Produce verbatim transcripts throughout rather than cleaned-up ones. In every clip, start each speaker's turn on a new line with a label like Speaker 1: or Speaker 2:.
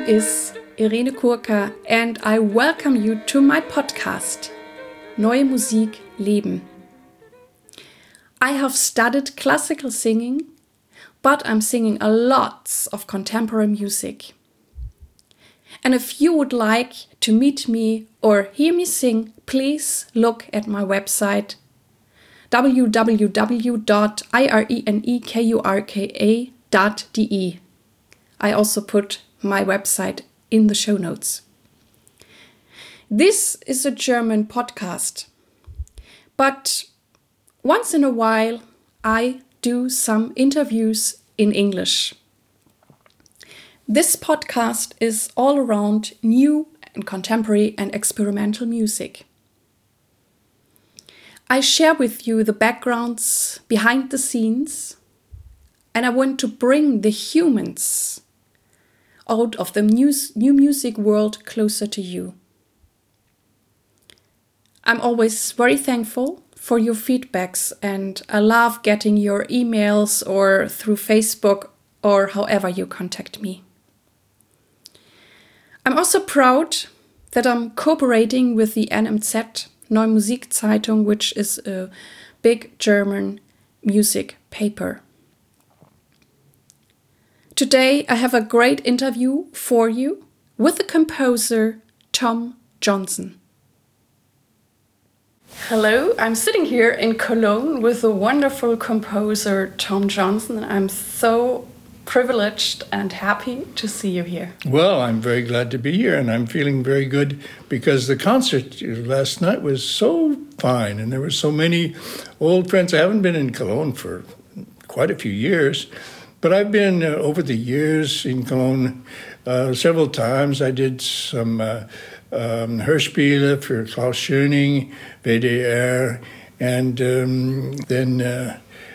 Speaker 1: is Irene Kurka and I welcome you to my podcast, Neue Musik leben. I have studied classical singing, but I'm singing a lot of contemporary music. And if you would like to meet me or hear me sing, please look at my website w w w dot irenekurka dot d e. I also put my website in the show notes. This is a German podcast, but once in a while I do some interviews in English. This podcast is all around new and contemporary and experimental music. I share with you the backgrounds behind the scenes, and I want to bring the humans out of the new, new music world closer to you. I'm always very thankful for your feedbacks, and I love getting your emails or through Facebook or however you contact me. I'm also proud that I'm cooperating with the N M Z, Neue Musik Zeitung, which is a big German music paper. Today I have a great interview for you with the composer Tom Johnson. Hello, I'm sitting here in Cologne with the wonderful composer Tom Johnson. I'm so privileged and happy to see you here.
Speaker 2: Well, I'm very glad to be here, and I'm feeling very good because the concert last night was so fine, and there were so many old friends. I haven't been in Cologne for quite a few years, but I've been uh, over the years in Cologne uh, several times. I did some uh, um, Hörspiele for Klaus Schöning, V D R, and um, then uh,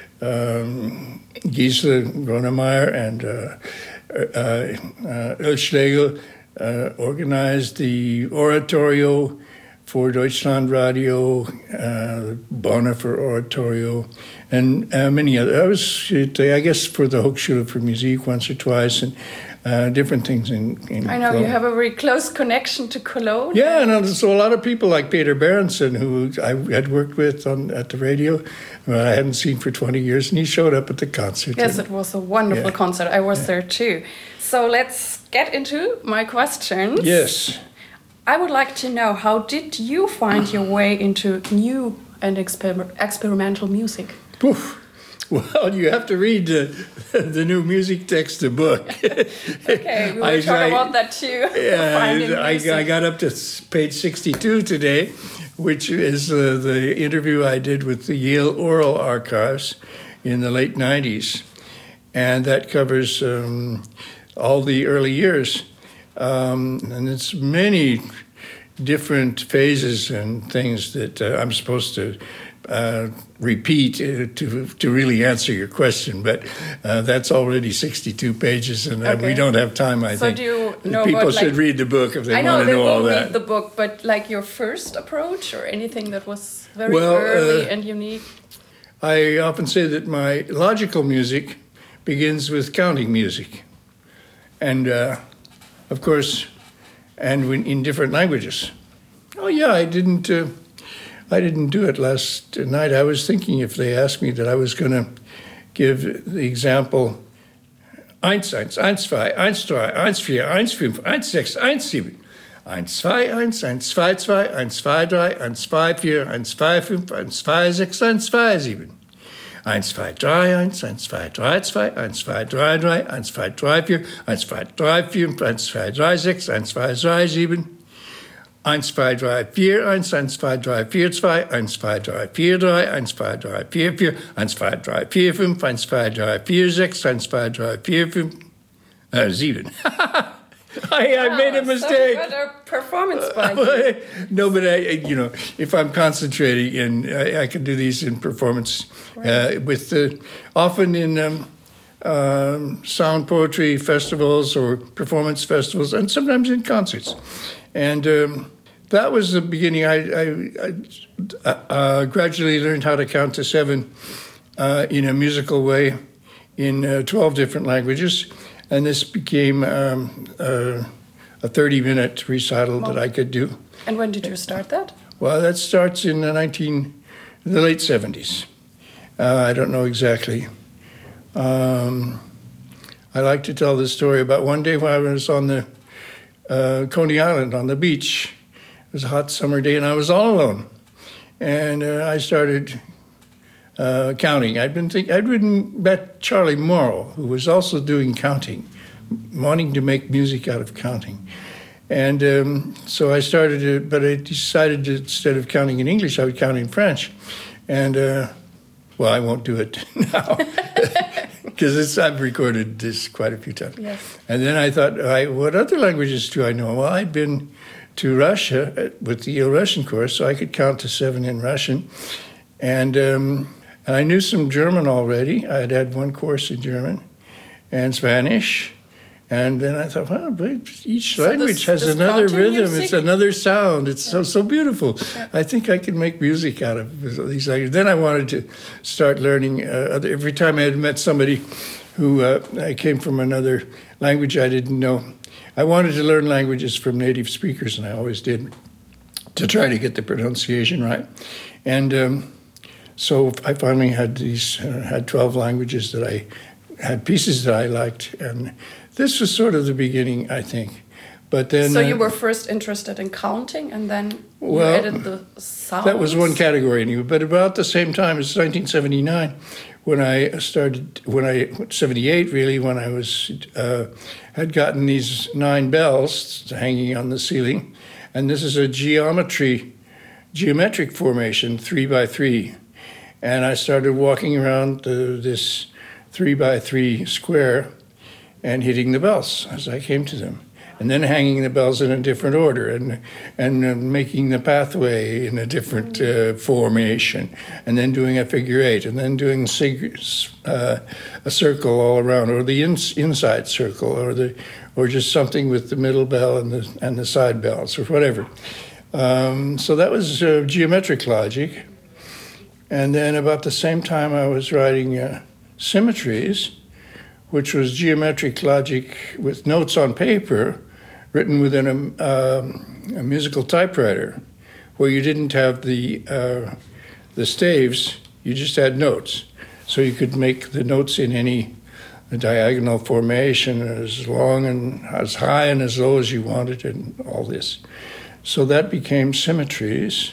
Speaker 2: um, Gisela Gronemeyer and uh, uh, uh, Oelschlegel uh, organized the Oratorio for Deutschlandradio, uh, Bonner for Oratorio, and uh, many other. I was, I guess, for the Hochschule für Musik once or twice, and uh, different things in, in
Speaker 1: I know
Speaker 2: Cologne.
Speaker 1: You have a very close connection to Cologne.
Speaker 2: Yeah, and so a lot of people like Peter Berenson, who I had worked with on at the radio, who I hadn't seen for twenty years, and he showed up at the concert.
Speaker 1: Yes,
Speaker 2: and,
Speaker 1: it was a wonderful
Speaker 2: yeah.
Speaker 1: concert. I was
Speaker 2: Yeah.
Speaker 1: there too. So let's get into my questions.
Speaker 2: Yes.
Speaker 1: I would like to know, how did you find your way into new and exper- experimental music?
Speaker 2: Oof. Well, you have to read the, the new music text, the book.
Speaker 1: Okay, we will
Speaker 2: I,
Speaker 1: talk
Speaker 2: I,
Speaker 1: about that too.
Speaker 2: Yeah,
Speaker 1: Finding
Speaker 2: I,
Speaker 1: music.
Speaker 2: I got up to page sixty-two today, which is uh, the interview I did with the Yale Oral Archives in the late nineties. And that covers um, all the early years. Um, and it's many different phases and things that uh, I'm supposed to uh, repeat uh, to to really answer your question, but uh, that's already sixty-two pages, and uh,
Speaker 1: Okay.
Speaker 2: we don't have time. I
Speaker 1: So
Speaker 2: think
Speaker 1: do you know
Speaker 2: people
Speaker 1: what,
Speaker 2: should
Speaker 1: like-
Speaker 2: read the book if they
Speaker 1: I know
Speaker 2: want to
Speaker 1: they
Speaker 2: know all
Speaker 1: will
Speaker 2: that.
Speaker 1: read the book, but like your first approach or anything that was very
Speaker 2: Well,
Speaker 1: early
Speaker 2: uh,
Speaker 1: and unique?
Speaker 2: I often say that my logical music begins with counting music, and uh, of course, and when, in different languages. Oh yeah, I didn't. Uh, I didn't do it last night. I was thinking if they asked me that I was going to give the example eins, eins, eins, zwei, eins, drei, eins, vier, eins, fünf, eins, sechs, eins, sieben. eins, zwei, eins, eins, zwei, zwei, eins, zwei, drei, eins, zwei, vier, eins, zwei, fünf, eins, zwei, sechs, eins, zwei, sieben. eins, zwei, drei, eins, eins, zwei, drei, zwei, eins, zwei, drei, drei, eins, zwei, drei, vier, eins, zwei, drei, vier, eins, zwei, drei, sechs, eins, zwei, drei, sieben. eins, zwei, drei, vier, eins, eins, zwei, drei, vier, zwei, eins, zwei, drei, vier, drei, eins, zwei, drei, vier, vier, eins, zwei, drei, vier, fünf, eins, zwei, drei, vier, sechs, eins, zwei, drei, vier, fünf, äh, sieben. I, I made a mistake.
Speaker 1: So better performance by you.
Speaker 2: No, but I, you know, if I'm concentrating, and I, I can do these in performance, uh, with the often in um, um, sound poetry festivals or performance festivals, and sometimes in concerts, and um, that was the beginning. I, I, I uh, gradually learned how to count to seven uh, in a musical way in uh, twelve different languages. And this became um, uh, a thirty-minute recital
Speaker 1: Wow.
Speaker 2: that I could do.
Speaker 1: And when did you start that?
Speaker 2: Well, that starts in the nineteen, the late seventies. Uh, I don't know exactly. Um, I like to tell this story about one day when I was on the uh, Coney Island on the beach. It was a hot summer day, and I was all alone. And uh, I started uh, counting. I'd been think I'd written met Charlie Morrow, who was also doing counting, wanting to make music out of counting. And um, so I started it, but I decided to, instead of counting in English, I would count in French. And, uh, well, I won't do it now, because I've recorded this quite a few times.
Speaker 1: Yes.
Speaker 2: And then I thought, I, what other languages do I know? Well, I'd been to Russia with the Yale Russian course, so I could count to seven in Russian. And, um, and I knew some German already. I had had one course in German and Spanish. And then I thought, well, but each
Speaker 1: So
Speaker 2: language
Speaker 1: this-
Speaker 2: has
Speaker 1: this
Speaker 2: another
Speaker 1: counting
Speaker 2: rhythm.
Speaker 1: music-
Speaker 2: It's another sound. It's so so beautiful.
Speaker 1: Yeah.
Speaker 2: I think I could make music out of these languages. Then I wanted to start learning. Uh, other, every time I had met somebody who uh, I came from another language I didn't know, I wanted to learn languages from native speakers, and I always did, to try to get the pronunciation right. And um, so I finally had these uh, had twelve languages that I had pieces that I liked, and this was sort of the beginning, I think. But then
Speaker 1: So you
Speaker 2: uh,
Speaker 1: were first interested in counting, and then you
Speaker 2: Well,
Speaker 1: added the sounds?
Speaker 2: that was one category anyway. But about the same time as nineteen seventy-nine, when I started, when I seventy-eight really, when I was uh, had gotten these nine bells hanging on the ceiling, and this is a geometry, geometric formation, three by three, and I started walking around uh, this three by three square and hitting the bells as I came to them, and then hanging the bells in a different order, and and uh, making the pathway in a different uh, formation, and then doing a figure eight, and then doing sig- uh, a circle all around, or the ins- inside circle, or the or just something with the middle bell and the and the side bells, or whatever. Um, so that was uh, geometric logic, and then about the same time I was writing uh, symmetries, which was geometric logic with notes on paper written within a, um, a musical typewriter, where you didn't have the uh, the staves, you just had notes. So you could make the notes in any diagonal formation, as long and as high and as low as you wanted, and all this. So that became symmetries.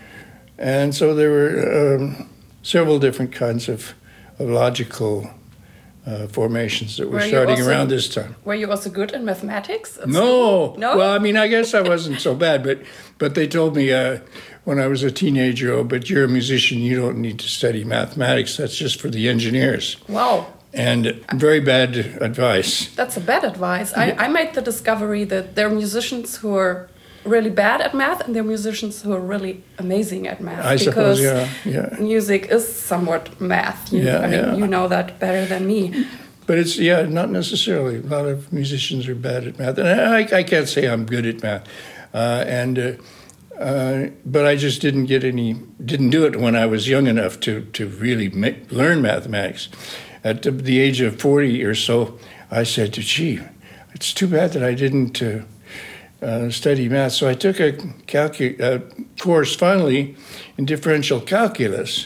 Speaker 2: And so there were um, several different kinds of, of logical Uh, formations that were,
Speaker 1: Were you
Speaker 2: starting
Speaker 1: also-
Speaker 2: around this time.
Speaker 1: Were you also good in mathematics? at
Speaker 2: No,
Speaker 1: school? No.
Speaker 2: Well, I mean, I guess I wasn't so bad, but but they told me uh, when I was a teenager, oh, but you're a musician, you don't need to study mathematics. That's just for the engineers.
Speaker 1: Wow.
Speaker 2: And very bad advice.
Speaker 1: That's a bad advice. I, I made the discovery that there are musicians who are really bad at math, and there are musicians who are really amazing at math.
Speaker 2: I suppose, yeah, yeah.
Speaker 1: Music is somewhat math. You,
Speaker 2: Yeah,
Speaker 1: I mean,
Speaker 2: yeah.
Speaker 1: you know that better than me.
Speaker 2: But it's, yeah, not necessarily. A lot of musicians are bad at math. And I, I can't say I'm good at math. Uh, and uh, uh, but I just didn't get any, didn't do it when I was young enough to, to really make, learn mathematics. At the, the age of forty or so, I said, gee, it's too bad that I didn't uh, uh, study math. So I took a calcu- uh, course finally in differential calculus.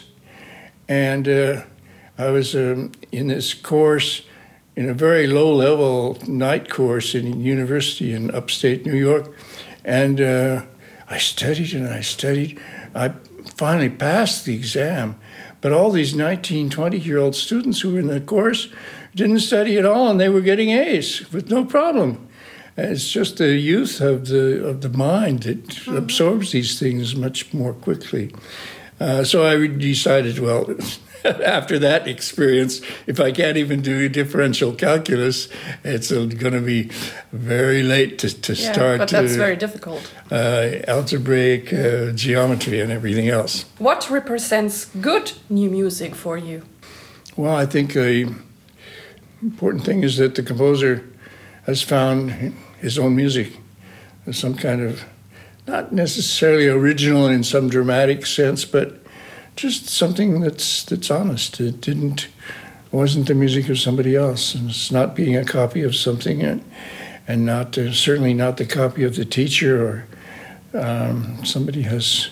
Speaker 2: And uh, I was um, in this course, in a very low-level night course in a university in upstate New York. And uh, I studied and I studied. I finally passed the exam. But all these nineteen, twenty-year-old students who were in the course didn't study at all, and they were getting A's with no problem. And it's just the youth of the of the mind that mm-hmm. absorbs these things much more quickly. Uh, so I decided, well, after that experience, if I can't even do differential calculus, it's going to be very late to, to
Speaker 1: Yeah,
Speaker 2: start
Speaker 1: but that's
Speaker 2: to,
Speaker 1: very difficult.
Speaker 2: Uh, algebraic uh, geometry and everything else.
Speaker 1: What represents good new music for you?
Speaker 2: Well, I think the important thing is that the composer has found his own music, some kind of, not necessarily original in some dramatic sense, but just something that's that's honest. It didn't wasn't the music of somebody else, and it's not being a copy of something. And and not uh, certainly not the copy of the teacher or um, somebody has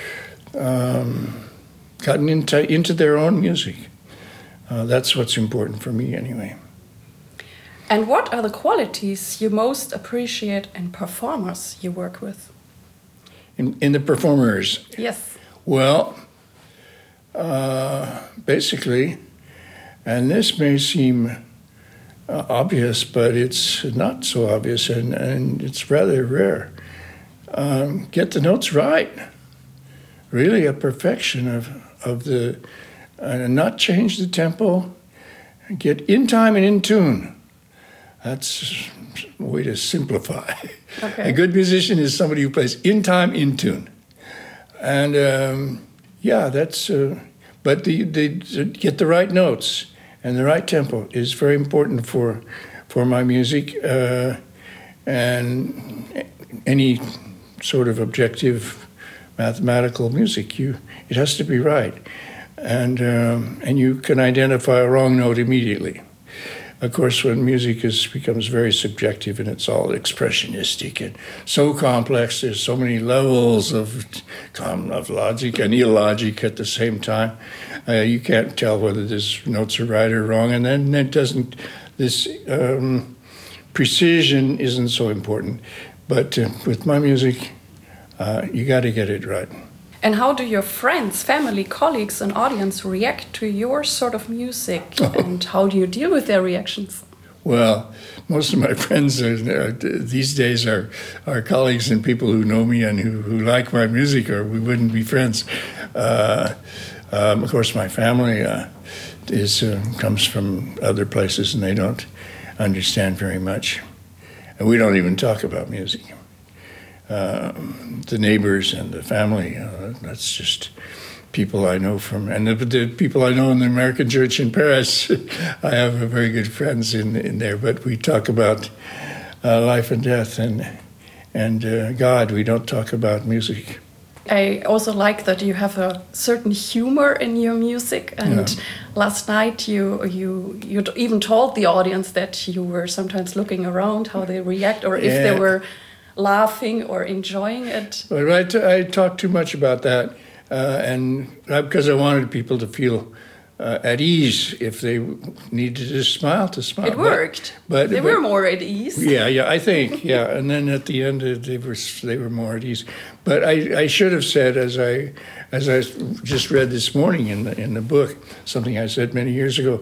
Speaker 2: um, gotten into into their own music. Uh, that's what's important for me, anyway.
Speaker 1: And what are the qualities you most appreciate in performers you work with?
Speaker 2: In, in the performers?
Speaker 1: Yes.
Speaker 2: Well, uh, basically, and this may seem uh, obvious, but it's not so obvious, and, and it's rather rare. Um, get the notes right. Really a perfection of, of the, uh, not change the tempo, get in time and in tune. That's a way to simplify. Okay. A good musician is somebody who plays in time, in tune. And um, yeah, that's, uh, but the, the, the get the right notes and the right tempo is very important for, for my music. Uh, and any sort of objective mathematical music, you, it has to be right. And, um, and you can identify a wrong note immediately. Of course, when music is becomes very subjective and it's all expressionistic and so complex, there's so many levels of of logic and illogic at the same time. Uh, you can't tell whether these notes are right or wrong, and then it doesn't. This um, precision isn't so important. But uh, with my music, uh, you got to get it right.
Speaker 1: And how do your friends, family, colleagues, and audience react to your sort of music? Oh. And how do you deal with their reactions?
Speaker 2: Well, most of my friends are, uh, these days are, are colleagues and people who know me and who, who like my music, or we wouldn't be friends. Uh, um, of course, my family uh, is uh, comes from other places, and they don't understand very much. And we don't even talk about music. Uh, the neighbors and the family, uh, that's just people I know from, and the, the people I know in the American church in Paris. I have a very good friends in in there, but we talk about uh, life and death and and uh, God. We don't talk about music.
Speaker 1: I also like that you have a certain humor in your music, and yeah. Last night you you you even told the audience that you were sometimes looking around how they react, or if yeah. they were laughing or enjoying it.
Speaker 2: But I, t- I talked too much about that, uh, and because I wanted people to feel uh, at ease if they needed to smile, to smile.
Speaker 1: It worked.
Speaker 2: But, but
Speaker 1: they
Speaker 2: but,
Speaker 1: were more at ease.
Speaker 2: Yeah, yeah, I think, yeah. And then at the end, they were they were more at ease. But I, I should have said, as I as I just read this morning in the in the book, something I said many years ago.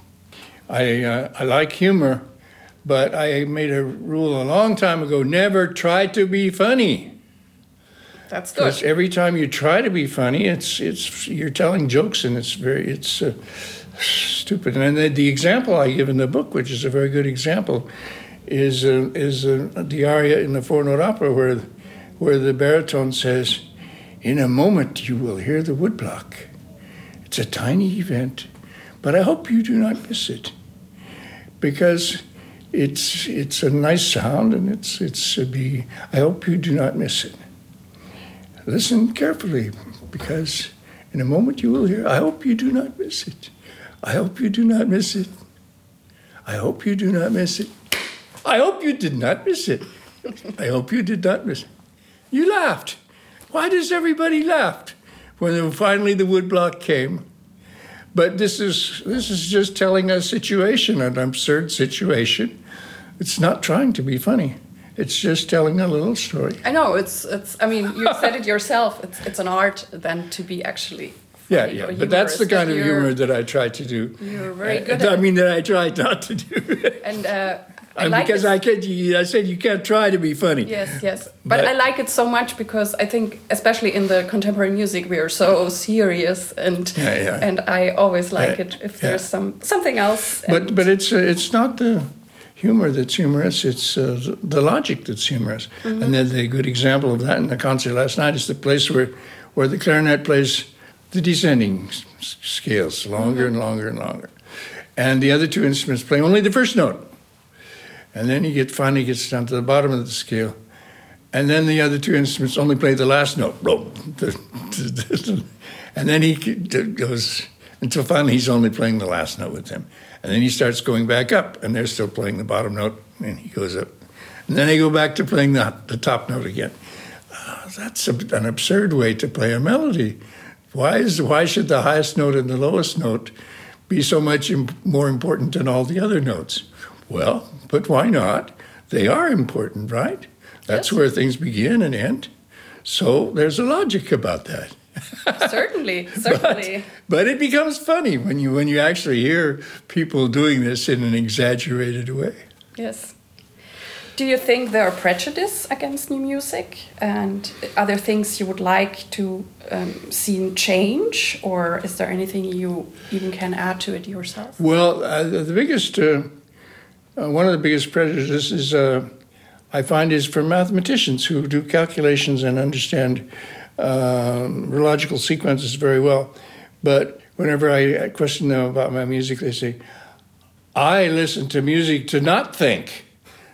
Speaker 2: I uh, I like humor. But I made a rule a long time ago, never try to be funny.
Speaker 1: That's good. Because
Speaker 2: every time you try to be funny, it's it's you're telling jokes, and it's very it's uh, stupid. And the, the example I give in the book, which is a very good example, is uh, is uh, the aria in the four-note opera where where the baritone says, "In a moment you will hear the woodblock. It's a tiny event, but I hope you do not miss it, because it's it's a nice sound, and it's it's a be. I hope you do not miss it. Listen carefully, because in a moment you will hear. I hope you do not miss it. I hope you do not miss it. I hope you do not miss it. I hope you did not miss it. I hope you did not miss it." You laughed. Why does everybody laugh when finally the woodblock came? But this is this is just telling a situation, an absurd situation. It's not trying to be funny. It's just telling a little story.
Speaker 1: I know, it's it's. I mean, you said it yourself. It's it's an art then to be actually.
Speaker 2: Yeah, yeah. But that's the kind of humor that I try to do.
Speaker 1: You're very good.
Speaker 2: I,
Speaker 1: at
Speaker 2: I mean that I try not to do.
Speaker 1: And. Uh, I
Speaker 2: and
Speaker 1: like
Speaker 2: because
Speaker 1: it.
Speaker 2: I can't, I said you can't try to be funny.
Speaker 1: Yes, yes. But, but I like it so much because I think, especially in the contemporary music, we are so serious, and
Speaker 2: yeah, yeah.
Speaker 1: and I always like
Speaker 2: yeah,
Speaker 1: it if
Speaker 2: yeah.
Speaker 1: there's some something else.
Speaker 2: But but it's uh, it's not the humor that's humorous. It's uh, the logic that's humorous. Mm-hmm. And then the good example of that in the concert last night is the place where where the clarinet plays the descending s- scales longer mm-hmm. and longer and longer, and the other two instruments play only the first note. And then he get, finally gets down to the bottom of the scale. And then the other two instruments only play the last note. And then he goes, until finally he's only playing the last note with them. And then he starts going back up, and they're still playing the bottom note, and he goes up. And then they go back to playing the, the top note again. Uh, that's a, an absurd way to play a melody. Why is why should the highest note and the lowest note be so much imp- more important than all the other notes? Well, but why not? They are important, right? That's yes. where things begin and end. So there's a logic about that.
Speaker 1: Certainly, certainly.
Speaker 2: But, but it becomes funny when you when you actually hear people doing this in an exaggerated way.
Speaker 1: Yes. Do you think there are prejudice against new music, and are there things you would like to um, see change, or is there anything you even can add to it yourself?
Speaker 2: Well, uh, the biggest, uh, uh, one of the biggest prejudices uh, I find is for mathematicians who do calculations and understand uh, logical sequences very well. But whenever I question them about my music, they say, I listen to music to not think.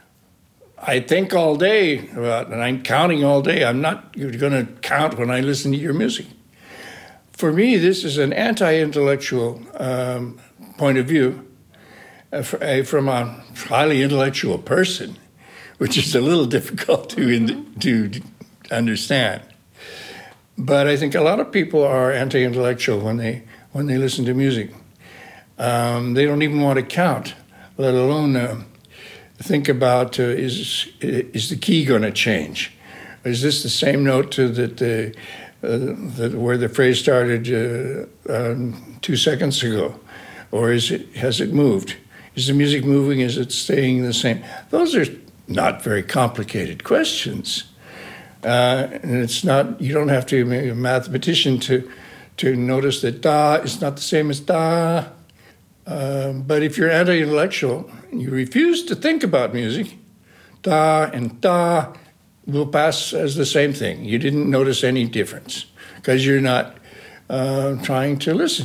Speaker 2: I think all day about, and I'm counting all day. I'm not going to count when I listen to your music. For me, this is an anti-intellectual um, point of view uh, from a highly intellectual person, which is a little difficult to in, to understand. But I think a lot of people are anti-intellectual when they when they listen to music. Um, they don't even want to count, let alone uh, think about uh, is is the key going to change? Is this the same note to that the, uh, the where the phrase started uh, um, two seconds ago, or is it has it moved? Is the music moving? Is it staying the same? Those are not very complicated questions, uh, and it's not. You don't have to be a mathematician to to notice that da is not the same as da. Uh, but if you're anti-intellectual, you refuse to think about music, da and da will pass as the same thing. You didn't notice any difference because you're not uh, trying to listen.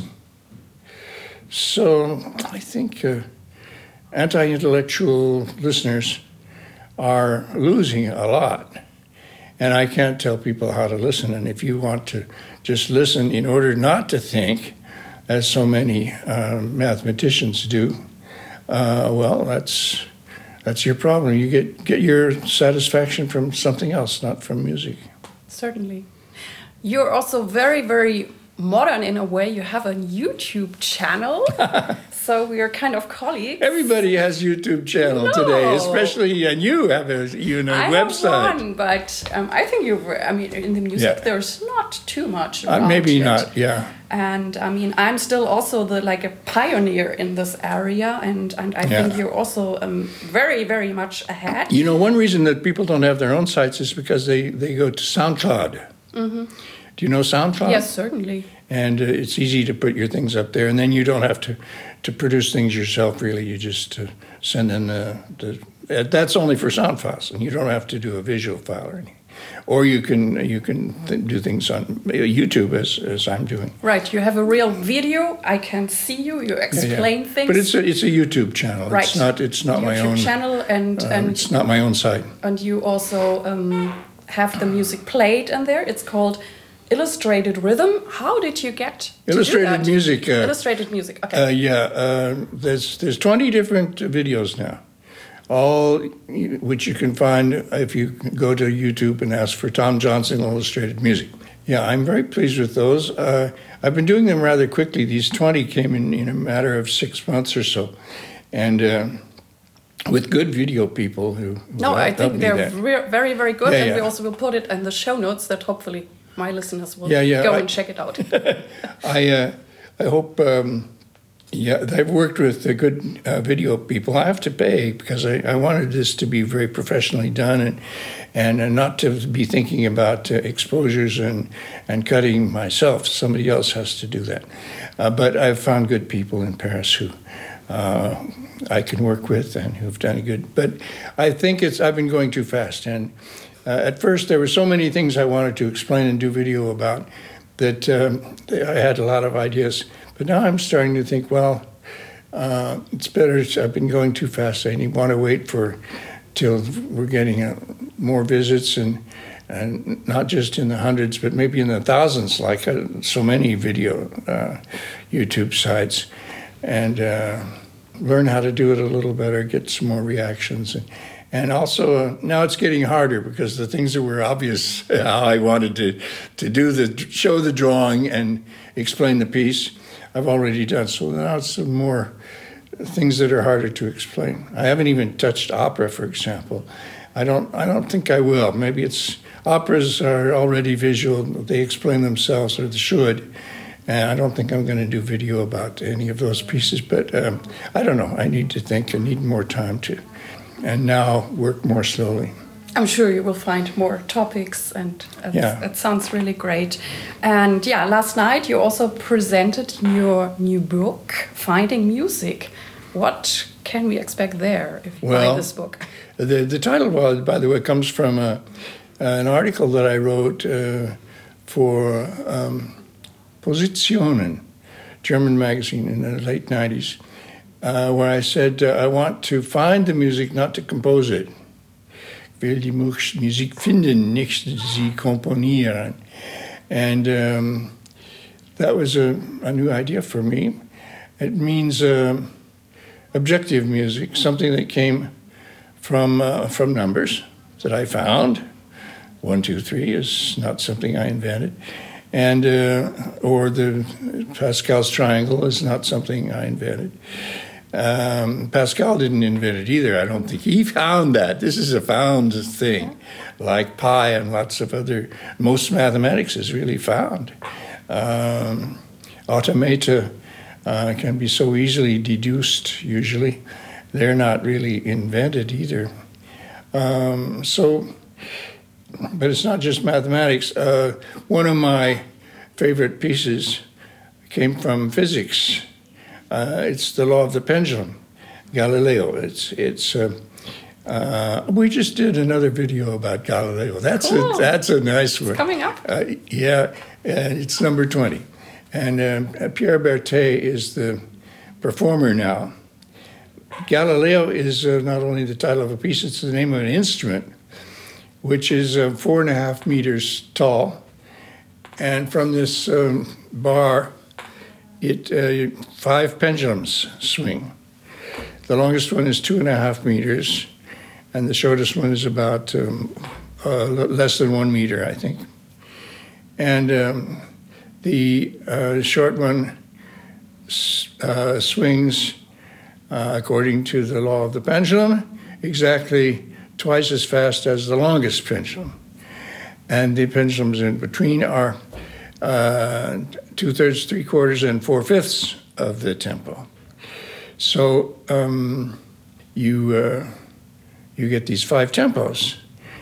Speaker 2: So I think uh, anti-intellectual listeners are losing a lot. And I can't tell people how to listen. And if you want to just listen in order not to think, as so many uh, mathematicians do, uh, well, that's that's your problem. You get get your satisfaction from something else, not from music.
Speaker 1: Certainly. You're also very, very modern in a way. You have a YouTube channel, so we are kind of colleagues.
Speaker 2: Everybody has YouTube channel no. today, especially, and you have a you know
Speaker 1: I
Speaker 2: website.
Speaker 1: I have one, but um, I think you. I mean, in the music, yeah. there's not too much.
Speaker 2: Uh, maybe
Speaker 1: it.
Speaker 2: not. Yeah.
Speaker 1: And I mean, I'm still also the like a pioneer in this area, and and I yeah. think you're also um, very, very much ahead.
Speaker 2: You know, one reason that people don't have their own sites is because they they go to SoundCloud. Mm-hmm. Do you know SoundCloud?
Speaker 1: Yes, certainly.
Speaker 2: And uh, it's easy to put your things up there, and then you don't have to, to produce things yourself, really. You just uh, send in the, the... Uh, that's only for sound files, and you don't have to do a visual file or anything. Or you can you can th- do things on YouTube, as, as I'm doing.
Speaker 1: Right, you have a real video. I can see you. You explain
Speaker 2: yeah, yeah.
Speaker 1: things.
Speaker 2: But it's a, it's a YouTube channel.
Speaker 1: Right.
Speaker 2: It's not, it's not
Speaker 1: YouTube
Speaker 2: my own...
Speaker 1: channel, and,
Speaker 2: uh,
Speaker 1: and...
Speaker 2: It's not my own site.
Speaker 1: And you also um, have the music played in there. It's called... Illustrated Rhythm. How did you get to
Speaker 2: Illustrated
Speaker 1: do that?
Speaker 2: music? Uh,
Speaker 1: Illustrated music. Okay.
Speaker 2: Uh, yeah, uh, there's there's twenty different videos now, all which you can find if you go to YouTube and ask for Tom Johnson Illustrated Music. Yeah, I'm very pleased with those. Uh, I've been doing them rather quickly. These twenty came in in a matter of six months or so, and. Uh, With good video people who...
Speaker 1: No, I think they're re- very, very good.
Speaker 2: Yeah,
Speaker 1: and
Speaker 2: yeah.
Speaker 1: we also will put it in the show notes that hopefully my listeners will
Speaker 2: yeah, yeah,
Speaker 1: go
Speaker 2: I,
Speaker 1: and check it out.
Speaker 2: I uh, I hope... Um, yeah, I've worked with the good uh, video people. I have to pay because I, I wanted this to be very professionally done and and uh, not to be thinking about uh, exposures and, and cutting myself. Somebody else has to do that. Uh, but I've found good people in Paris who... Uh, I can work with and who've done good. But I think it's I've been going too fast. And uh, at first there were so many things I wanted to explain and do video about that um, I had a lot of ideas. But now I'm starting to think, well, uh, it's better. I've been going too fast. I need, want to wait for till we're getting uh, more visits and and not just in the hundreds, but maybe in the thousands, like uh, so many video uh, YouTube sites. And... Uh, learn how to do it a little better, get some more reactions, and, And also, uh, now it's getting harder because the things that were obvious, how I wanted to, to do the, show the drawing and explain the piece, I've already done. So now it's some more things that are harder to explain. I haven't even touched opera, for example. I don't, I don't think I will. Maybe it's, operas are already visual. They explain themselves, or they should. And I don't think I'm going to do video about any of those pieces, but um, I don't know. I need to think. I need more time to, and now work more slowly.
Speaker 1: I'm sure you will find more topics, and it,
Speaker 2: yeah.
Speaker 1: it sounds really great. And yeah, last night you also presented your new book, Finding Music. What can we expect there if you
Speaker 2: well,
Speaker 1: buy this book?
Speaker 2: The, the title, well, by the way, comes from a, an article that I wrote uh, for um, Positionen, German magazine in the late nineties, uh, where I said uh, I want to find the music, not to compose it. Ich will die Musik finden, nicht sie komponieren. And um, that was a, a new idea for me. It means uh, objective music, something that came from uh, from numbers that I found. One, two, three is not something I invented. And uh, or the Pascal's triangle is not something I invented. Um, Pascal didn't invent it either. I don't think he found that. This is a found thing, like pi and lots of other. Most mathematics is really found. Um, automata uh, can be so easily deduced. Usually, they're not really invented either. Um, so. But it's not just mathematics. Uh, one of my favorite pieces came from physics. Uh, it's the law of the pendulum, Galileo. It's it's. Uh, uh, we just did another video about Galileo. That's
Speaker 1: cool.
Speaker 2: a that's a nice one.
Speaker 1: It's coming up.
Speaker 2: Uh, yeah, uh, it's number twenty, and um, Pierre Berthet is the performer now. Galileo is uh, not only the title of a piece; it's the name of an instrument, which is uh, four and a half meters tall. And from this um, bar, it uh, five pendulums swing. The longest one is two and a half meters, and the shortest one is about um, uh, less than one meter, I think. And um, the uh, short one uh, swings, uh, according to the law of the pendulum, exactly twice as fast as the longest pendulum. And the pendulums in between are uh, two-thirds, three-quarters, and four-fifths of the tempo. So um, you, uh, you get these five tempos,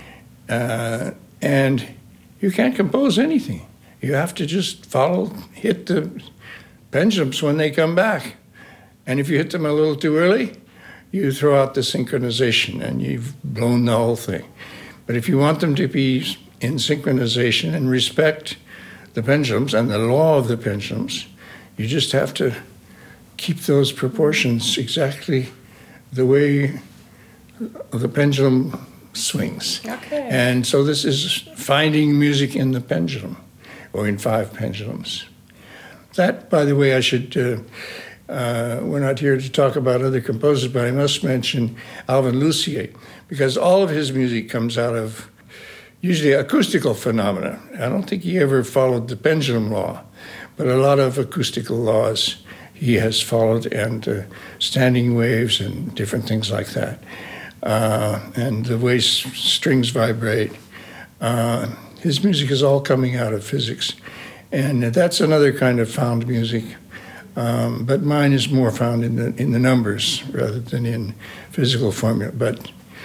Speaker 2: uh, and you can't compose anything. You have to just follow, hit the pendulums when they come back. And if you hit them a little too early, you throw out the synchronization and you've blown the whole thing. But if you want them to be in synchronization and respect the pendulums and the law of the pendulums, you just have to keep those proportions exactly the way the pendulum swings.
Speaker 1: Okay.
Speaker 2: And so this is finding music in the pendulum, or in five pendulums. That, by the way, I should... Uh, Uh, we're not here to talk about other composers, but I must mention Alvin Lucier, because all of his music comes out of usually acoustical phenomena. I don't think he ever followed the pendulum law, but a lot of acoustical laws he has followed, and uh, standing waves and different things like that, uh, and the way s- strings vibrate. Uh, his music is all coming out of physics, and that's another kind of found music. Um, but mine is more found in the in the numbers rather than in physical formula. But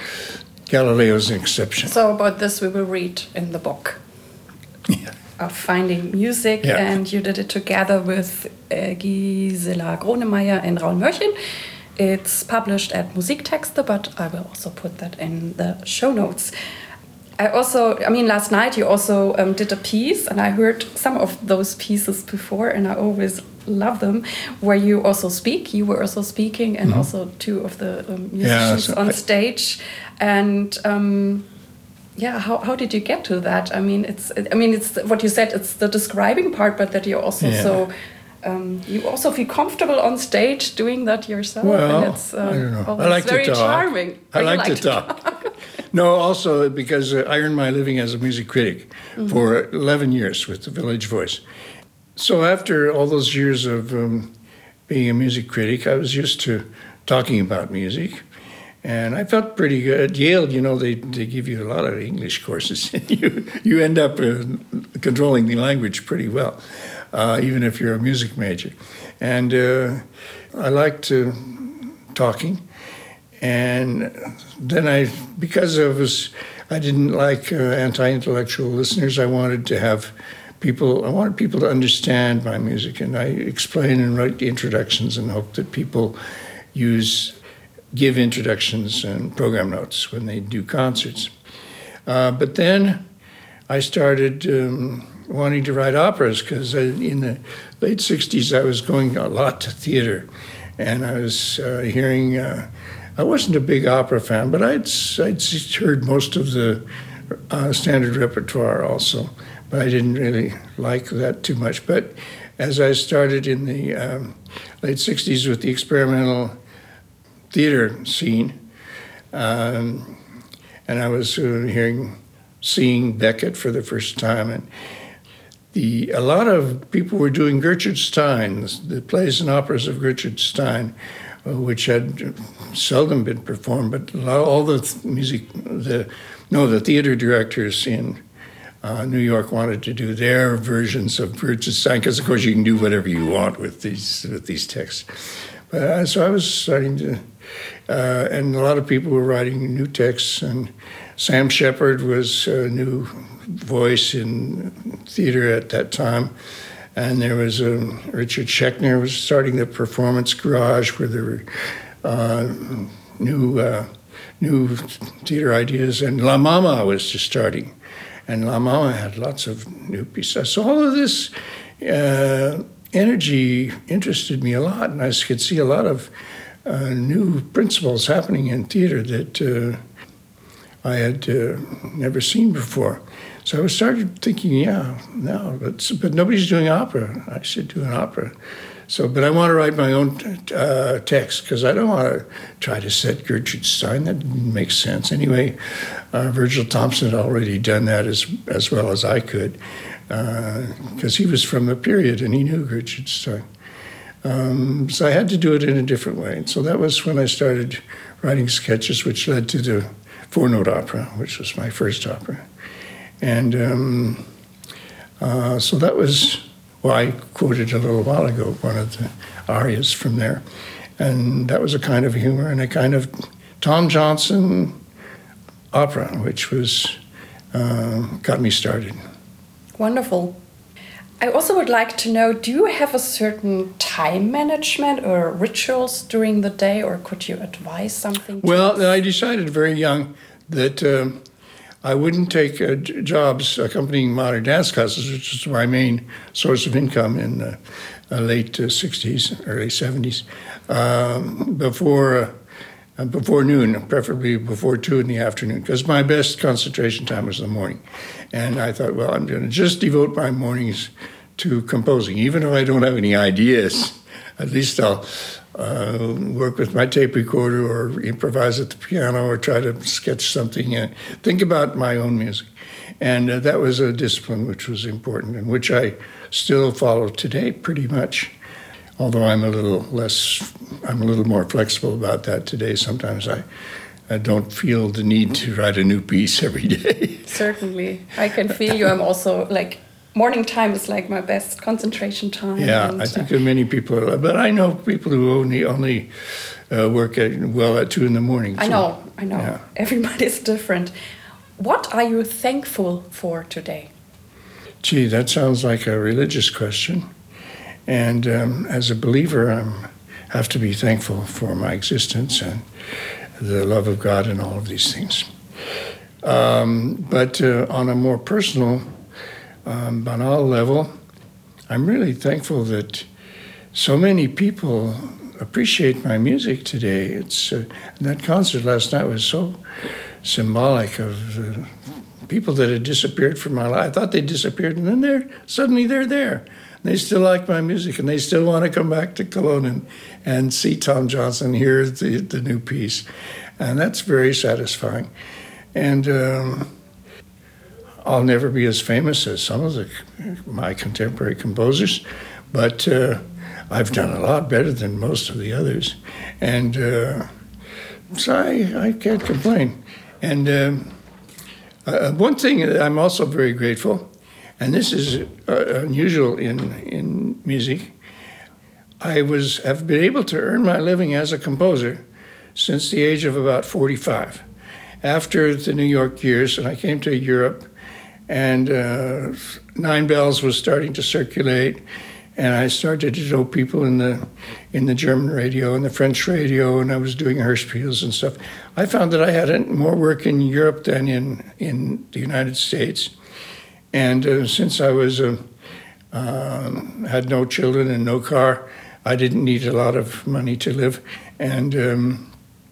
Speaker 2: Galileo's an exception.
Speaker 1: So about this we will read in the book.
Speaker 2: Yeah.
Speaker 1: Of Finding Music,
Speaker 2: yeah.
Speaker 1: And you did it together with uh, Gisela Gronemeyer and Raul Mörchen. It's published at Musiktexte, but I will also put that in the show notes. I also, I mean, last night you also um, did a piece, and I heard some of those pieces before, and I always love them, where you also speak. You were also speaking, and mm-hmm. also two of the um, musicians
Speaker 2: yeah, so
Speaker 1: on
Speaker 2: I...
Speaker 1: stage. And um, yeah, how how did you get to that? I mean, it's I mean, it's what you said. It's the describing part, but that you also
Speaker 2: yeah.
Speaker 1: so. Um, you also feel comfortable on stage doing that yourself.
Speaker 2: Well,
Speaker 1: and it's, uh,
Speaker 2: I don't know.
Speaker 1: well,
Speaker 2: I like
Speaker 1: it's very
Speaker 2: to talk.
Speaker 1: charming.
Speaker 2: I like,
Speaker 1: like
Speaker 2: to talk.
Speaker 1: talk.
Speaker 2: No, also because uh, I earned my living as a music critic mm-hmm. for eleven years with the Village Voice. So after all those years of um, being a music critic, I was used to talking about music. And I felt pretty good. At Yale, you know, they, they give you a lot of English courses. you you end up uh, controlling the language pretty well, uh, even if you're a music major. And uh, I liked uh, talking. And then I, because I was, I didn't like uh, anti-intellectual listeners. I wanted to have people, I wanted people to understand my music. And I explain and write the introductions and hope that people use, give introductions and program notes when they do concerts. Uh, but then I started um, wanting to write operas because in the late sixties I was going a lot to theater. And I was uh, hearing... Uh, I wasn't a big opera fan, but I'd, I'd heard most of the uh, standard repertoire also, but I didn't really like that too much. But as I started in the um, late sixties with the experimental theater scene, um, and I was uh, hearing, seeing Beckett for the first time, and the a lot of people were doing Gertrude Stein, the, the plays and operas of Gertrude Stein, which had seldom been performed, but all the music, the no, the theater directors in uh, New York wanted to do their versions of Gertrude Stein, because of course you can do whatever you want with these with these texts. But uh, so I was starting to, uh, and a lot of people were writing new texts, and Sam Shepard was a new voice in theater at that time. And there was um, Richard Schechner was starting the Performance Garage, where there were uh, new uh, new theater ideas. And La Mama was just starting. And La Mama had lots of new pieces. So all of this uh, energy interested me a lot. And I could see a lot of uh, new principles happening in theater that uh, I had uh, never seen before. So I started thinking, yeah, no, but, but nobody's doing opera. I should do an opera. So, but I want to write my own uh, text, because I don't want to try to set Gertrude Stein. That didn't make sense. Anyway, uh, Virgil Thompson had already done that as as well as I could, because uh, he was from the period and he knew Gertrude Stein. Um, so I had to do it in a different way. And so that was when I started writing sketches, which led to the four-note opera, which was my first opera. And um, uh, so that was, well, I quoted a little while ago one of the arias from there. And that was a kind of humor and a kind of Tom Johnson opera, which was, uh, got me started.
Speaker 1: Wonderful. I also would like to know, do you have a certain time management or rituals during the day, or could you advise something?
Speaker 2: Well, I decided very young that... Um, I wouldn't take uh, jobs accompanying modern dance classes, which was my main source of income in the uh, late uh, sixties, early seventies, um, before uh, before noon, preferably before two in the afternoon, because my best concentration time was the morning. And I thought, well, I'm going to just devote my mornings to composing, even if I don't have any ideas. At least I'll uh, work with my tape recorder or improvise at the piano or try to sketch something and think about my own music. And uh, that was a discipline which was important and which I still follow today pretty much, although I'm a little less, I'm a little more flexible about that today. Sometimes I, I don't feel the need to write a new piece every day.
Speaker 1: Certainly. I can feel you. I'm also like, morning time is like my best concentration time.
Speaker 2: Yeah,
Speaker 1: and,
Speaker 2: I think uh, many people, but I know people who only only uh, work at, well at two in the morning.
Speaker 1: I
Speaker 2: so,
Speaker 1: know, I know.
Speaker 2: Yeah.
Speaker 1: Everybody's different. What are you thankful for today?
Speaker 2: Gee, that sounds like a religious question. And um, as a believer, I have to be thankful for my existence and the love of God and all of these things. Um, but uh, on a more personal Um, banal level, I'm really thankful that so many people appreciate my music today. It's uh, that concert last night was so symbolic of uh, people that had disappeared from my life. I thought they disappeared, and then they're suddenly they're there. They still like my music, and they still want to come back to Cologne and, and see Tom Johnson, hear the, the new piece. And that's very satisfying. And um, I'll never be as famous as some of the, my contemporary composers, but uh, I've done a lot better than most of the others. And uh, so I, I can't complain. And um, uh, one thing that I'm also very grateful, and this is uh, unusual in, in music, I was have been able to earn my living as a composer since the age of about forty-five. After the New York years, and I came to Europe, and uh, Nine Bells was starting to circulate, and I started to know people in the in the German radio and the French radio, and I was doing Hörspiels and stuff. I found that I had more work in Europe than in, in the United States. And uh, since I was uh, um, had no children and no car, I didn't need a lot of money to live. And um,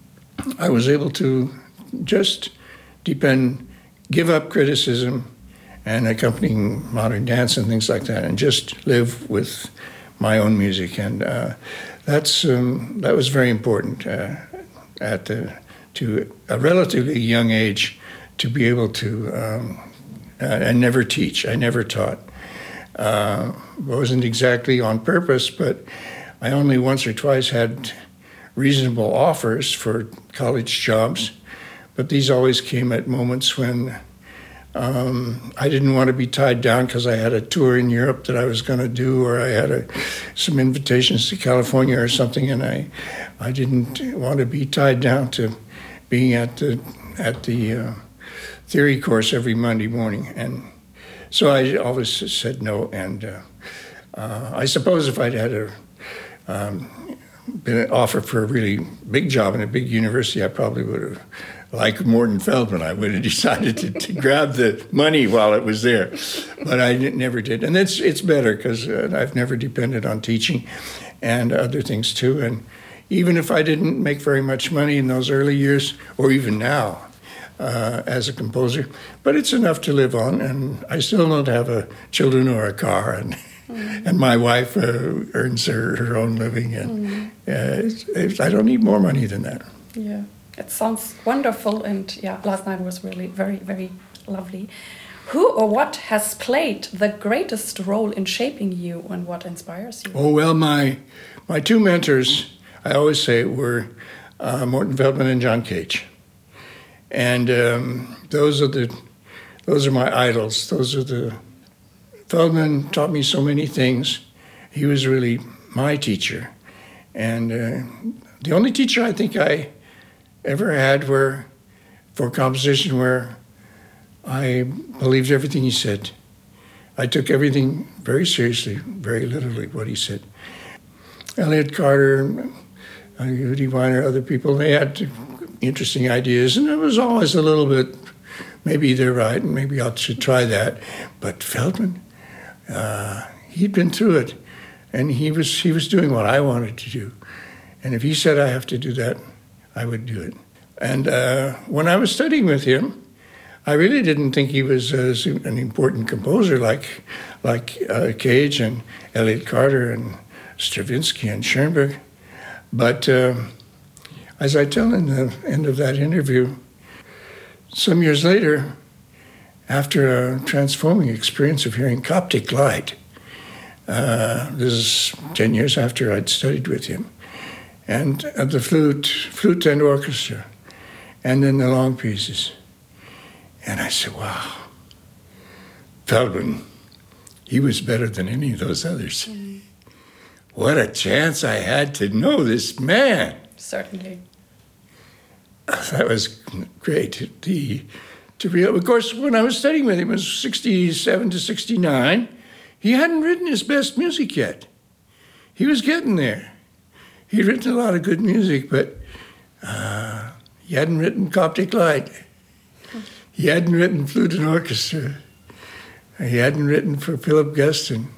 Speaker 2: I was able to just depend, give up criticism and accompanying modern dance and things like that, and just live with my own music. And uh, that's um, that was very important uh, at the, to a relatively young age to be able to. Um, uh, I never teach. I never taught. Uh, it wasn't exactly on purpose, but I only once or twice had reasonable offers for college jobs. But these always came at moments when um, I didn't want to be tied down because I had a tour in Europe that I was going to do, or I had a, some invitations to California or something, and I, I didn't want to be tied down to being at the at the uh, theory course every Monday morning, and so I always said no. And uh, uh, I suppose if I'd had a um, been an offer for a really big job in a big university, I probably would have. Like Morton Feldman, I would have decided to, to grab the money while it was there, but I never did. And it's it's better because uh, I've never depended on teaching and other things too. And even if I didn't make very much money in those early years, or even now uh, as a composer, but it's enough to live on. And I still don't have a children or a car, and mm-hmm. and my wife uh, earns her, her own living, and mm-hmm. uh, it's, it's, I don't need more money than that.
Speaker 1: Yeah. It sounds wonderful, and yeah, last night was really very, very lovely. Who or what has played the greatest role in shaping you, and what inspires you?
Speaker 2: Oh, well, my my two mentors, I always say, were uh, Morton Feldman and John Cage. And um, those are the those are my idols. Those are the Feldman taught me so many things. He was really my teacher. And uh, the only teacher I think I ever had where for composition where I believed everything he said. I took everything very seriously, very literally, what he said. Elliott Carter, uh, Udi Weiner, other people, they had interesting ideas, and it was always a little bit, maybe they're right, and maybe I should try that. But Feldman, uh, he'd been through it, and he was he was doing what I wanted to do. And if he said I have to do that, I would do it. And uh, when I was studying with him, I really didn't think he was uh, an important composer like like uh, Cage and Elliott Carter and Stravinsky and Schoenberg. But uh, as I tell in the end of that interview, some years later, after a transforming experience of hearing Coptic Light, uh, this is ten years after I'd studied with him, and uh, the flute, flute and orchestra, and then the long pieces. And I said, wow, Feldman, he was better than any of those others. Mm. What a chance I had to know this man.
Speaker 1: Certainly.
Speaker 2: That was great. The, to be, of course, when I was studying with him, it was sixty-seven to sixty-nine. He hadn't written his best music yet. He was getting there. He'd written a lot of good music, but uh, he hadn't written Coptic Light. He hadn't written Flute and Orchestra. He hadn't written for Philip Guston.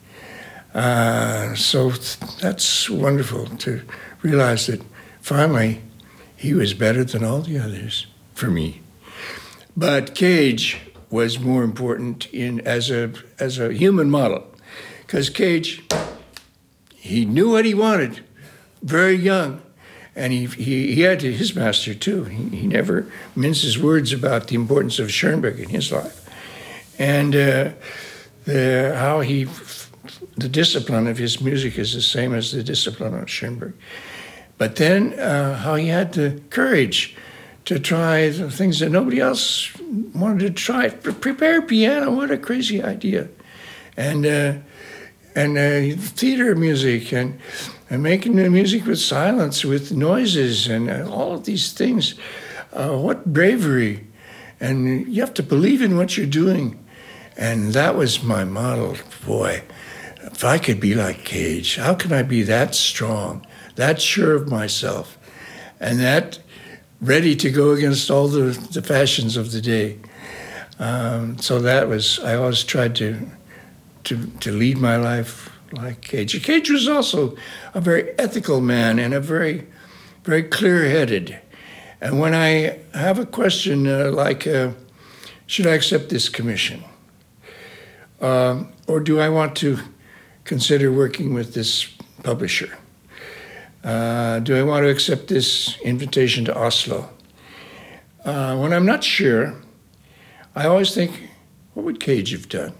Speaker 2: Uh, so that's wonderful to realize that finally he was better than all the others for me. But Cage was more important in as a as a human model, because Cage, he knew what he wanted, very young, And he, he, he had his master too. He, he never minces words about the importance of Schoenberg in his life. And uh, the, how he, the discipline of his music is the same as the discipline of Schoenberg. But then uh, how he had the courage to try the things that nobody else wanted to try. Prepared piano, what a crazy idea. And uh, and uh, theater music and, and making the music with silence, with noises and uh, all of these things. Uh, what bravery. And you have to believe in what you're doing. And that was my model. Boy, if I could be like Cage, how can I be that strong, that sure of myself, and that ready to go against all the, the fashions of the day. Um, so that was, I always tried to, to to lead my life like Cage. Cage was also a very ethical man and a very, very clear-headed. And when I have a question uh, like, uh, should I accept this commission? Uh, or do I want to consider working with this publisher? Uh, do I want to accept this invitation to Oslo? Uh, when I'm not sure, I always think, what would Cage have done?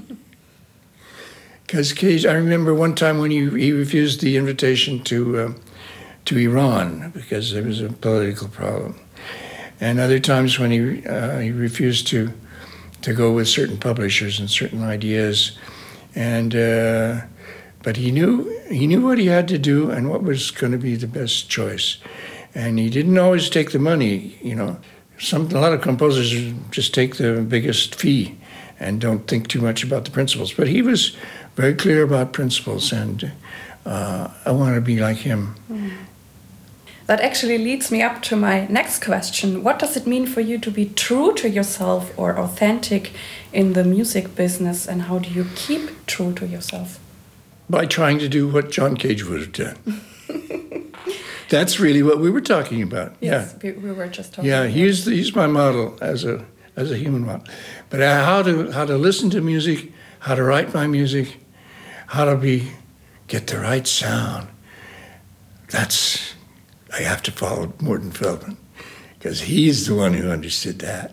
Speaker 2: Because Cage, I remember one time when he, he refused the invitation to uh, to Iran because there was a political problem, and other times when he uh, he refused to to go with certain publishers and certain ideas, and. Uh, But he knew he knew what he had to do and what was going to be the best choice, and he didn't always take the money. You know, some a lot of composers just take the biggest fee and don't think too much about the principles. But he was very clear about principles, and uh, I want to be like him.
Speaker 1: Mm. That actually leads me up to my next question. What does it mean for you to be true to yourself or authentic in the music business, and how do you keep true to yourself?
Speaker 2: By trying to do what John Cage would have done. That's really what we were talking about.
Speaker 1: Yes,
Speaker 2: yeah.
Speaker 1: we, we were just talking
Speaker 2: Yeah,
Speaker 1: about
Speaker 2: he's the, he's my model as a as a human model. But how to how to listen to music, how to write my music, how to be get the right sound. That's I have to follow Morton Feldman because he's the one who understood that.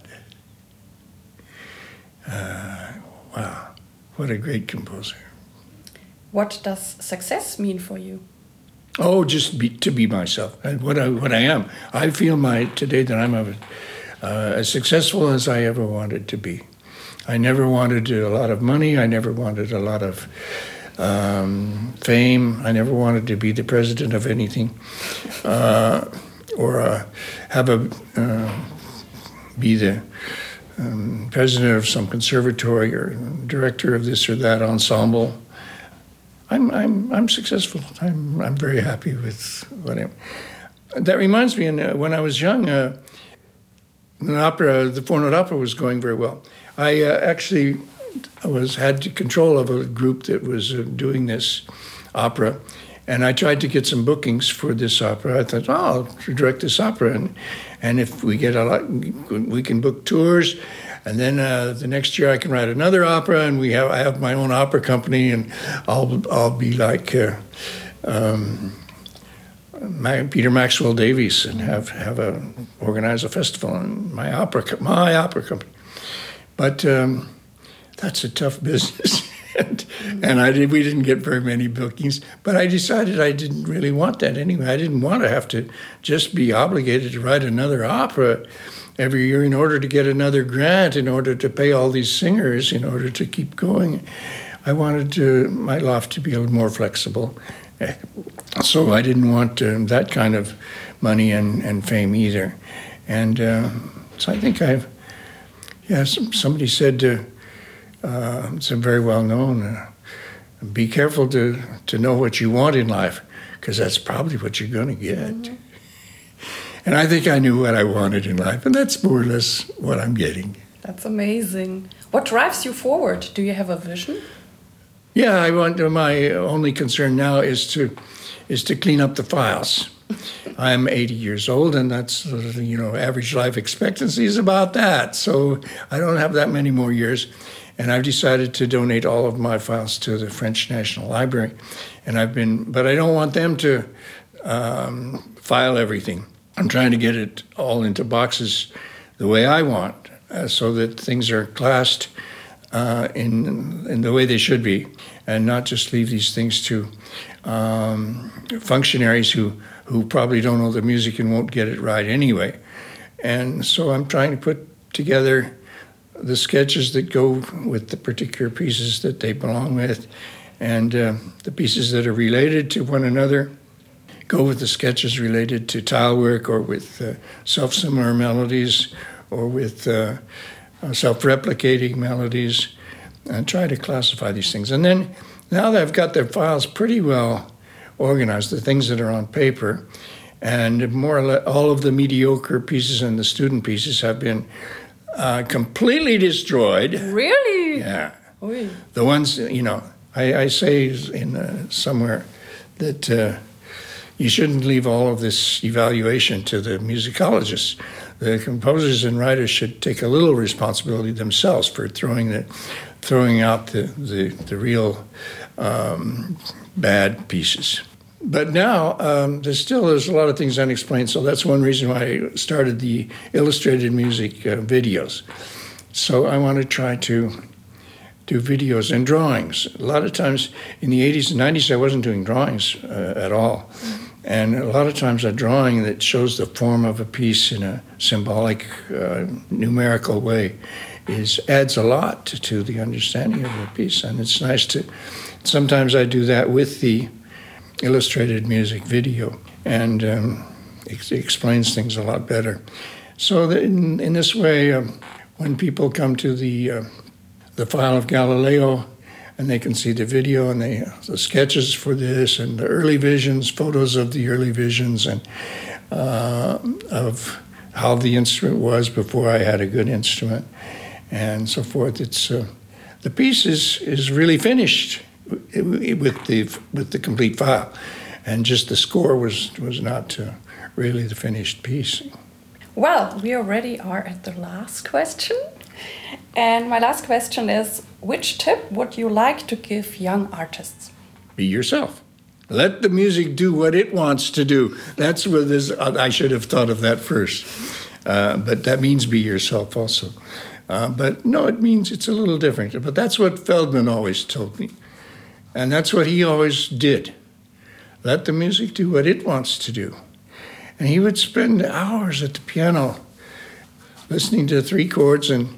Speaker 2: Uh, wow, what a great composer.
Speaker 1: What does success mean for you?
Speaker 2: Oh, just be, to be myself, and what I what I am. I feel my today that I'm a, uh, as successful as I ever wanted to be. I never wanted a lot of money. I never wanted a lot of um, fame. I never wanted to be the president of anything, uh, or uh, have a uh, be the um, president of some conservatory or director of this or that ensemble. I'm I'm I'm successful. I'm I'm very happy with what I'm. That reminds me, and uh, when I was young, uh, the opera, the four-note opera, was going very well. I uh, actually was had control of a group that was uh, doing this opera, and I tried to get some bookings for this opera. I thought, oh, I'll direct this opera, and and if we get a lot, we can book tours. And then uh, the next year I can write another opera, and we have I have my own opera company, and I'll I'll be like uh, um, Peter Maxwell Davies and have have a organize a festival in my opera my opera company. But um, that's a tough business, and, and I did we didn't get very many bookings. But I decided I didn't really want that anyway. I didn't want to have to just be obligated to write another opera every year in order to get another grant, in order to pay all these singers, in order to keep going. I wanted to, my life to be a little more flexible. So I didn't want um, that kind of money and, and fame either. And uh, so I think I've, yeah, some, somebody said, uh, uh, it's a very well known, uh, be careful to, to know what you want in life, because that's probably what you're going to get. Mm-hmm. And I think I knew what I wanted in life, and that's more or less what I'm getting.
Speaker 1: That's amazing. What drives you forward? Do you have a vision?
Speaker 2: Yeah, I want. My only concern now is to is to clean up the files. I'm eighty years old, and that's, you know, average life expectancy is about that. So I don't have that many more years, and I've decided to donate all of my files to the French National Library, and I've been, but I don't want them to. um, file everything. I'm trying to get it all into boxes the way I want, uh, so that things are classed uh, in in the way they should be, and not just leave these things to um, functionaries who, who probably don't know the music and won't get it right anyway. And so I'm trying to put together the sketches that go with the particular pieces that they belong with, and uh, the pieces that are related to one another go with the sketches related to tile work, or with uh, self-similar melodies, or with uh, uh, self-replicating melodies, and try to classify these things. And then, now that I've got their files pretty well organized, the things that are on paper, and more or less all of the mediocre pieces and the student pieces have been uh, completely destroyed.
Speaker 1: Really?
Speaker 2: Yeah.
Speaker 1: Oy.
Speaker 2: The ones, you know, I, I say in uh, somewhere that uh, you shouldn't leave all of this evaluation to the musicologists. The composers and writers should take a little responsibility themselves for throwing the, throwing out the the, the real um, bad pieces. But now um, there's still there's a lot of things unexplained. So that's one reason why I started the illustrated music uh, videos. So I want to try to do videos and drawings. A lot of times in the eighties and nineties, I wasn't doing drawings uh, at all. And a lot of times a drawing that shows the form of a piece in a symbolic, uh, numerical way is adds a lot to, to the understanding of the piece. And it's nice to, sometimes I do that with the illustrated music video, and um, it explains things a lot better. So that in, in this way, um, when people come to the uh, the file of Galileo, and they can see the video and they, the sketches for this, and the early visions, photos of the early visions, and uh, of how the instrument was before I had a good instrument, and so forth. It's uh, the piece is, is really finished with the with the complete file, and just the score was was not uh, really the finished piece.
Speaker 1: Well, we already are at the last question. And my last question is, which tip would you like to give young artists?
Speaker 2: Be yourself. Let the music do what it wants to do. That's what this, I should have thought of that first. Uh, but that means be yourself also. Uh, but no, it means it's a little different. But that's what Feldman always told me. And that's what he always did. Let the music do what it wants to do. And he would spend hours at the piano listening to three chords and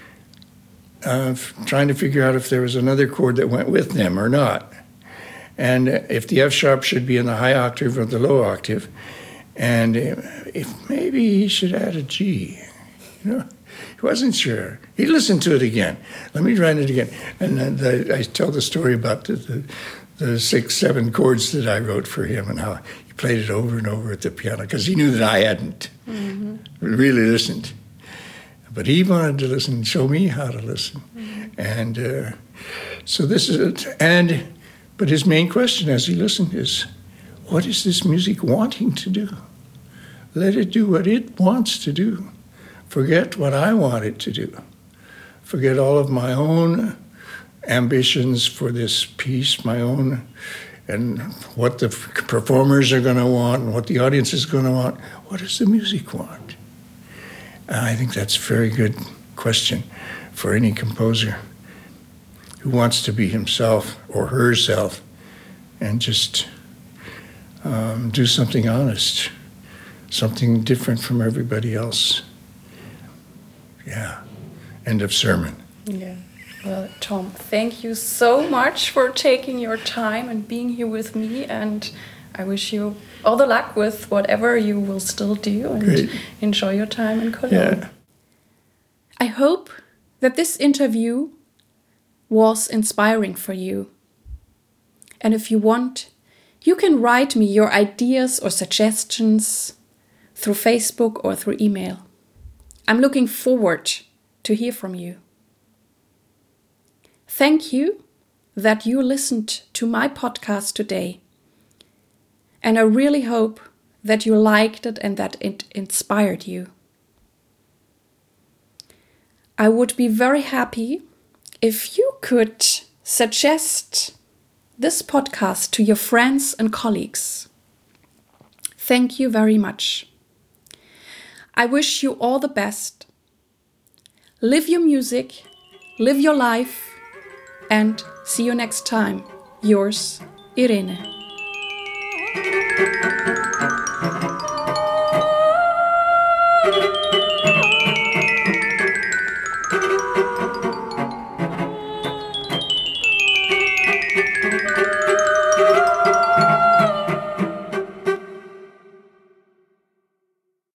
Speaker 2: uh, trying to figure out if there was another chord that went with them or not. And if the F sharp should be in the high octave or the low octave. And if maybe he should add a G. You know, he wasn't sure. He listened to it again. Let me try it again. And then the, I tell the story about the, the, the six, seven chords that I wrote for him and how he played it over and over at the piano because he knew that I hadn't mm-hmm. really listened. But he wanted to listen and show me how to listen. Mm-hmm. And uh, so this is it. And, but his main question as he listened is, what is this music wanting to do? Let it do what it wants to do. Forget what I want it to do. Forget all of my own ambitions for this piece, my own, and what the performers are going to want and what the audience is going to want. What does the music want? And I think that's a very good question for any composer who wants to be himself or herself and just um, do something honest, something different from everybody else. Yeah. End of sermon.
Speaker 1: Yeah. Well, Tom, thank you so much for taking your time and being here with me. And I wish you all the luck with whatever you will still do, and Great. Enjoy your time in Cologne. Yeah. I hope that this interview was inspiring for you. And if you want, you can write me your ideas or suggestions through Facebook or through email. I'm looking forward to hear from you. Thank you that you listened to my podcast today. And I really hope that you liked it and that it inspired you. I would be very happy if you could suggest this podcast to your friends and colleagues. Thank you very much. I wish you all the best. Live your music, live your life, and see you next time. Yours, Irene.